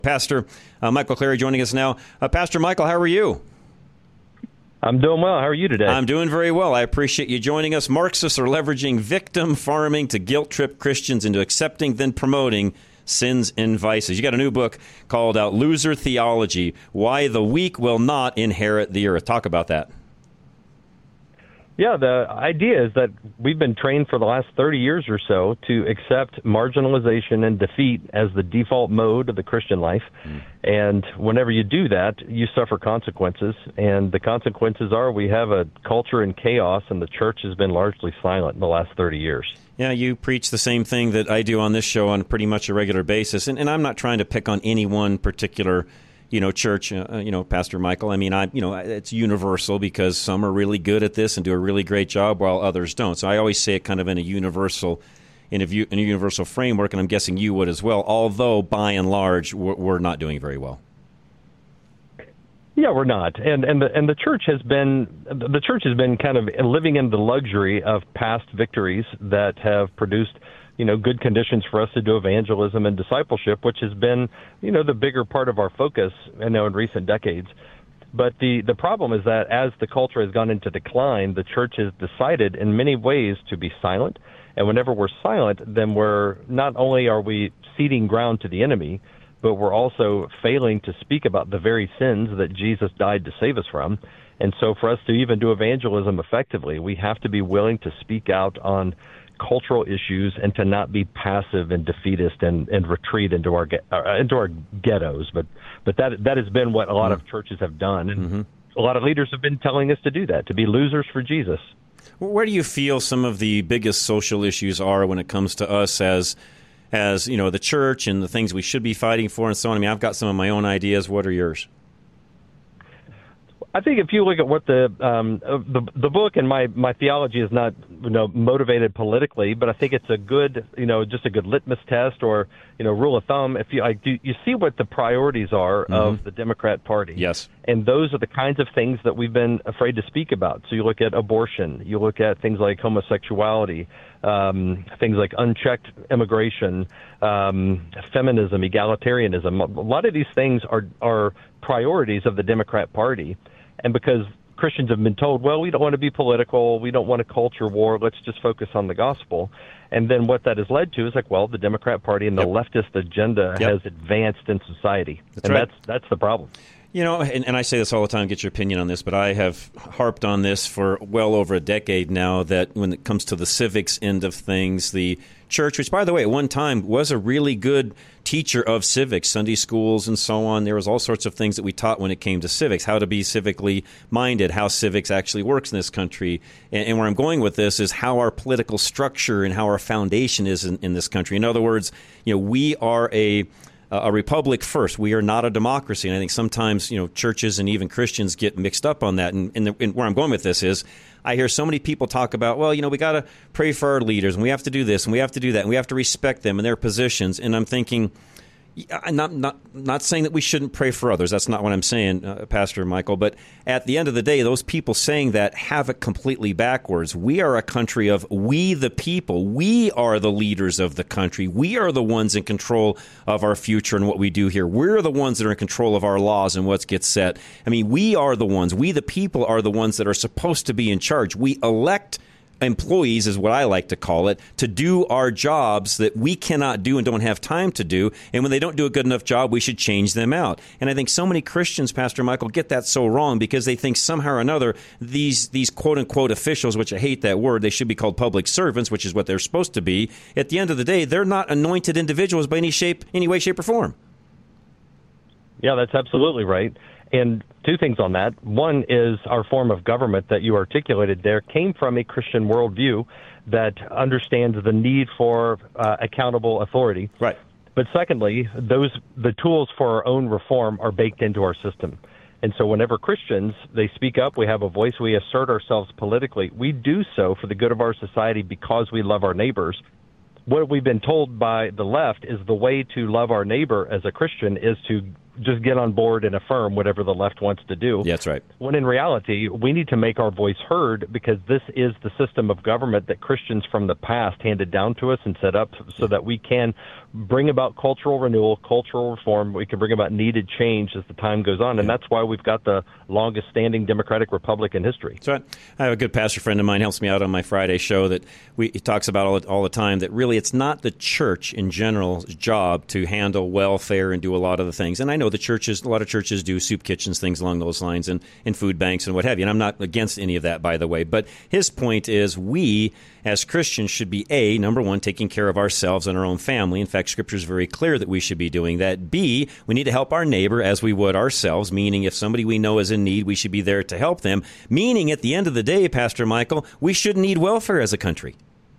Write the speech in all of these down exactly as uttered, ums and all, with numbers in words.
Pastor uh, Michael Clary joining us now. Uh, Pastor Michael, how are you? I'm doing well. How are you today? I'm doing very well. I appreciate you joining us. Marxists are leveraging victim farming to guilt-trip Christians into accepting, then promoting sins and vices. You got a new book called uh, Loser Theology, Why the Weak Will Not Inherit the Earth. Talk about that. Yeah, the idea is that we've been trained for the last thirty years or so to accept marginalization and defeat as the default mode of the Christian life. Mm. And whenever you do that, you suffer consequences. And the consequences are we have a culture in chaos, and the church has been largely silent in the last thirty years. Yeah, you preach the same thing that I do on this show on pretty much a regular basis. And, and I'm not trying to pick on any one particular you know, church, uh, you know, Pastor Michael. I mean, I, you know, it's universal because some are really good at this and do a really great job while others don't. So I always say it kind of in a universal, in a, view, in a universal framework, and I'm guessing you would as well, although by and large, we're, we're not doing very well. Yeah, we're not. And and the, and the church has been, the church has been kind of living in the luxury of past victories that have produced you know, good conditions for us to do evangelism and discipleship, which has been, you know, the bigger part of our focus, you know, in recent decades. But the, the problem is that as the culture has gone into decline, the church has decided in many ways to be silent. And whenever we're silent, then we're not only are we ceding ground to the enemy, but we're also failing to speak about the very sins that Jesus died to save us from. And so for us to even do evangelism effectively, we have to be willing to speak out on cultural issues and to not be passive and defeatist and, and retreat into our uh, into our ghettos. But but that that has been what a lot mm-hmm. of churches have done, and mm-hmm. a lot of leaders have been telling us to do that, to be losers for Jesus. Where do you feel some of the biggest social issues are when it comes to us as as you know the church and the things we should be fighting for and so on? I mean, I've got some of my own ideas. What are yours? I think if you look at what the um, the the book and my, my theology is not you know motivated politically, but I think it's a good you know just a good litmus test or you know rule of thumb. If you like, do you see what the priorities are mm-hmm. of the Democrat Party? Yes, and those are the kinds of things that we've been afraid to speak about. So you look at abortion, you look at things like homosexuality, um, things like unchecked immigration, um, feminism, egalitarianism. A lot of these things are are priorities of the Democrat Party. And because Christians have been told, well, we don't want to be political, we don't want a culture war, let's just focus on the gospel. And then what that has led to is like, well, the Democrat Party and the yep. leftist agenda yep. has advanced in society. That's and right. that's that's the problem. You know, and, and I say this all the time, get your opinion on this, but I have harped on this for well over a decade now that when it comes to the civics end of things, the church, which, by the way, at one time was a really good teacher of civics, Sunday schools and so on. There was all sorts of things that we taught when it came to civics, how to be civically minded, how civics actually works in this country. And, and where I'm going with this is how our political structure and how our foundation is in, in this country. In other words, you know, we are a a republic first. We are not a democracy. And I think sometimes, you know, churches and even Christians get mixed up on that. And, and, the, and where I'm going with this is I hear so many people talk about, well, you know, we got to pray for our leaders and we have to do this and we have to do that and we have to respect them and their positions. And I'm thinking, I'm not, not, not saying that we shouldn't pray for others. That's not what I'm saying, uh, Pastor Michael. But at the end of the day, those people saying that have it completely backwards. We are a country of we the people. We are the leaders of the country. We are the ones in control of our future and what we do here. We're the ones that are in control of our laws and what gets set. I mean, we are the ones. We the people are the ones that are supposed to be in charge. We elect employees, is what I like to call it, to do our jobs that we cannot do and don't have time to do. And when they don't do a good enough job, we should change them out. And I think so many Christians, Pastor Michael, get that so wrong because they think somehow or another these these quote-unquote officials, which I hate that word, they should be called public servants, which is what they're supposed to be. At the end of the day, they're not anointed individuals by any shape, any way, shape, or form. Yeah, that's absolutely right. And two things on that. One is our form of government that you articulated there came from a Christian worldview that understands the need for uh, accountable authority. Right. But secondly, those the tools for our own reform are baked into our system. And so whenever Christians, they speak up, we have a voice, we assert ourselves politically, we do so for the good of our society because we love our neighbors. What we've been told by the left is the way to love our neighbor as a Christian is to just get on board and affirm whatever the left wants to do. Yeah, that's right. When in reality, we need to make our voice heard, because this is the system of government that Christians from the past handed down to us and set up so that we can bring about cultural renewal, cultural reform. We can bring about needed change as the time goes on. And that's why we've got the longest standing democratic republic in history. So I, I have a good pastor friend of mine, helps me out on my Friday show, that we, he talks about all, all the time that really it's not the church in general's job to handle welfare and do a lot of the things. And I know the churches, a lot of churches do soup kitchens, things along those lines, and, and food banks and what have you. And I'm not against any of that, by the way. But his point is we, as Christians, should be, A, number one, taking care of ourselves and our own family. In fact, Scripture is very clear that we should be doing that. B, we need to help our neighbor as we would ourselves, meaning if somebody we know is in need, we should be there to help them. Meaning, at the end of the day, Pastor Michael, we shouldn't need welfare as a country.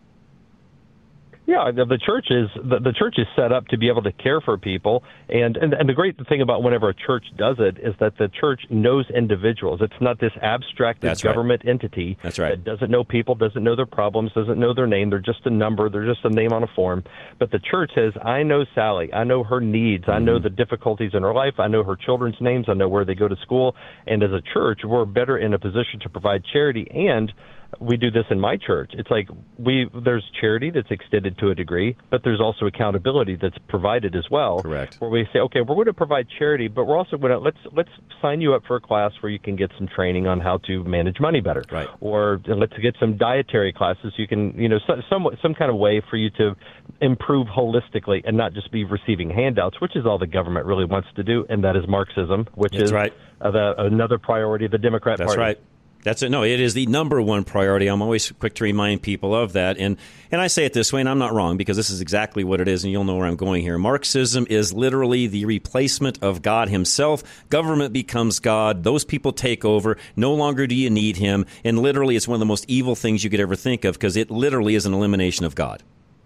Yeah, the, the church is the, the church is set up to be able to care for people, and, and and the great thing about whenever a church does it is that the church knows individuals. It's not this abstracted That's government right. entity That's right. that doesn't know people, doesn't know their problems, doesn't know their name. They're just a number. They're just a name on a form. But the church says, I know Sally. I know her needs. Mm-hmm. I know the difficulties in her life. I know her children's names. I know where they go to school. And as a church, we're better in a position to provide charity. And we do this in my church. It's like we there's charity that's extended to a degree, but there's also accountability that's provided as well. Correct. Where we say, okay, we're going to provide charity, but we're also going to let's let's sign you up for a class where you can get some training on how to manage money better. Right. Or let's get some dietary classes. You can, you know, some some, some kind of way for you to improve holistically and not just be receiving handouts, which is all the government really wants to do, and that is Marxism, which That's is right. uh, the, another priority of the Democrat That's Party. That's right. That's it. No, it is the number one priority. I'm always quick to remind people of that. And and I say it this way, and I'm not wrong, because this is exactly what it is, and you'll know where I'm going here. Marxism is literally the replacement of God himself. Government becomes God. Those people take over. No longer do you need him. And literally, it's one of the most evil things you could ever think of, because it literally is an elimination of God.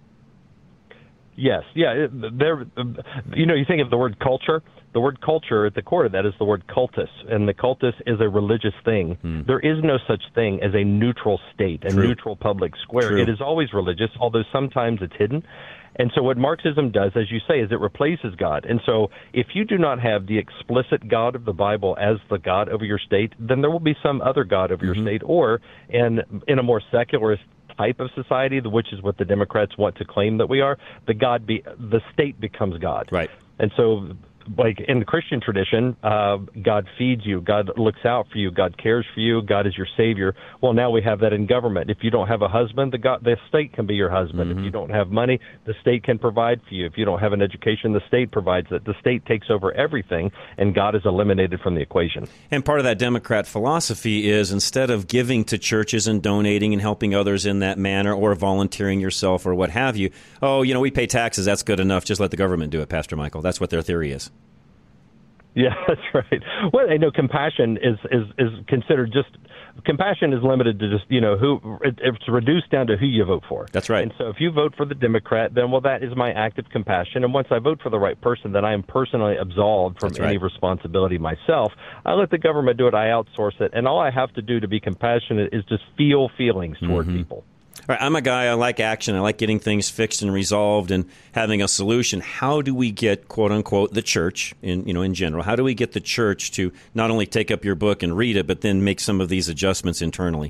Yes, yeah. There, you know, you think of the word culture. The word culture, at the core of that, is the word cultus, and the cultus is a religious thing. Hmm. There is no such thing as a neutral state, a True. neutral public square. True. It is always religious, although sometimes it's hidden. And so what Marxism does, as you say, is it replaces God. And so if you do not have the explicit God of the Bible as the God over your state, then there will be some other God over mm-hmm. your state, or in, in a more secularist type of society, which is what the Democrats want to claim that we are, the God be the state becomes God. Right. And so, like in the Christian tradition, uh, God feeds you, God looks out for you, God cares for you, God is your savior. Well, now we have that in government. If you don't have a husband, the God, the state can be your husband. Mm-hmm. If you don't have money, the state can provide for you. If you don't have an education, the state provides it. The state takes over everything, and God is eliminated from the equation. And part of that Democrat philosophy is, instead of giving to churches and donating and helping others in that manner, or volunteering yourself or what have you, oh, you know, we pay taxes, that's good enough, just let the government do it, Pastor Michael. That's what their theory is. Yeah, that's right. Well, I know compassion is, is, is considered just, compassion is limited to just, you know, who, it, it's reduced down to who you vote for. That's right. And so if you vote for the Democrat, then, well, that is my act of compassion. And once I vote for the right person, then I am personally absolved from That's right. any responsibility myself. I let the government do it. I outsource it. And all I have to do to be compassionate is just feel feelings toward mm-hmm. people. All right, I'm a guy, I like action. I like getting things fixed and resolved and having a solution. How do we get, quote unquote, the church, in you know, in general, how do we get the church to not only take up your book and read it, but then make some of these adjustments internally?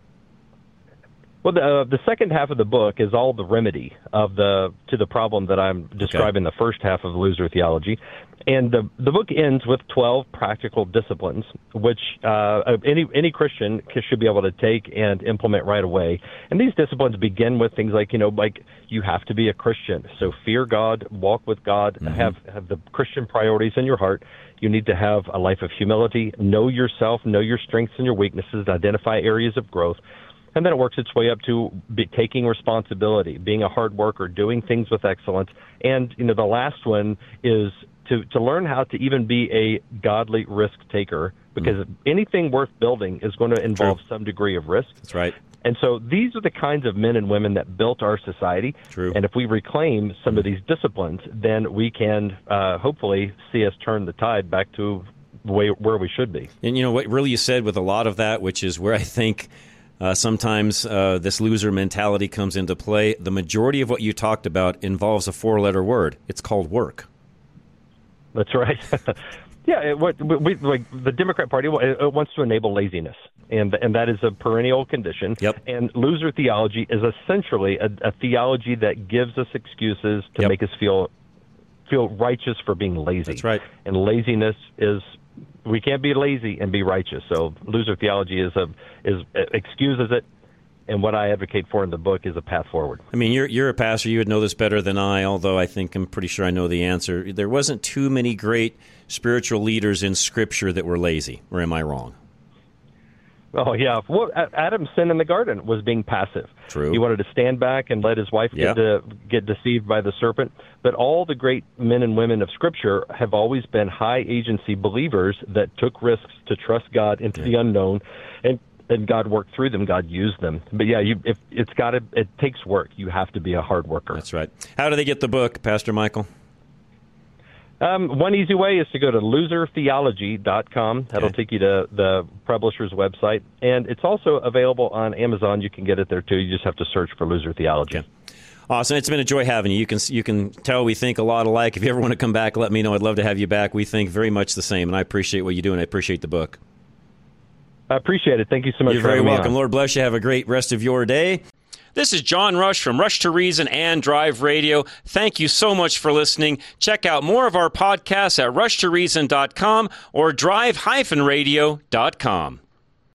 Well, the, uh, the second half of the book is all the remedy of the to the problem that I'm describing okay. the first half of Loser Theology. And the the book ends with twelve practical disciplines, which uh, any any Christian should be able to take and implement right away. And these disciplines begin with things like, you know, like you have to be a Christian. So fear God, walk with God, mm-hmm. have have the Christian priorities in your heart. You need to have a life of humility, know yourself, know your strengths and your weaknesses, identify areas of growth. And then it works its way up to be taking responsibility, being a hard worker, doing things with excellence. And, you know, the last one is to, to learn how to even be a godly risk taker, because mm. anything worth building is going to involve True. some degree of risk. That's right. And so these are the kinds of men and women that built our society. True. And if we reclaim some mm. of these disciplines, then we can uh, hopefully see us turn the tide back to the way where we should be. And, you know, what really you said with a lot of that, which is where I think Uh, sometimes uh, this loser mentality comes into play. The majority of what you talked about involves a four-letter word. It's called work. That's right. Yeah, it, what, we, like the Democrat Party it, it wants to enable laziness, and and that is a perennial condition. Yep. And loser theology is essentially a, a theology that gives us excuses to Yep. make us feel feel righteous for being lazy. That's right. And laziness is we can't be lazy and be righteous. So loser theology is a is excuses it. And what I advocate for in the book is a path forward. I mean, you're you're a pastor. You would know this better than I, although I think I'm pretty sure I know the answer. There wasn't too many great spiritual leaders in Scripture that were lazy, or am I wrong? Oh, yeah. Well, Adam's sin in the garden was being passive. True. He wanted to stand back and let his wife Yeah. get, to, get deceived by the serpent. But all the great men and women of Scripture have always been high-agency believers that took risks to trust God into Yeah. the unknown, and and God worked through them. God used them. But yeah, you, if it's got to, it takes work. You have to be a hard worker. That's right. How do they get the book, Pastor Michael? Um, one easy way is to go to loser theology dot com. That'll Okay. take you to the publisher's website. And it's also available on Amazon. You can get it there, too. You just have to search for Loser Theology. Okay. Awesome. It's been a joy having you. You can you can tell we think a lot alike. If you ever want to come back, let me know. I'd love to have you back. We think very much the same, and I appreciate what you do, and I appreciate the book. I appreciate it. Thank you so much You're for very having me welcome. on. Lord bless you. Have a great rest of your day. This is John Rush from Rush to Reason and Drive Radio. Thank you so much for listening. Check out more of our podcasts at rush to reason dot com or drive dash radio dot com.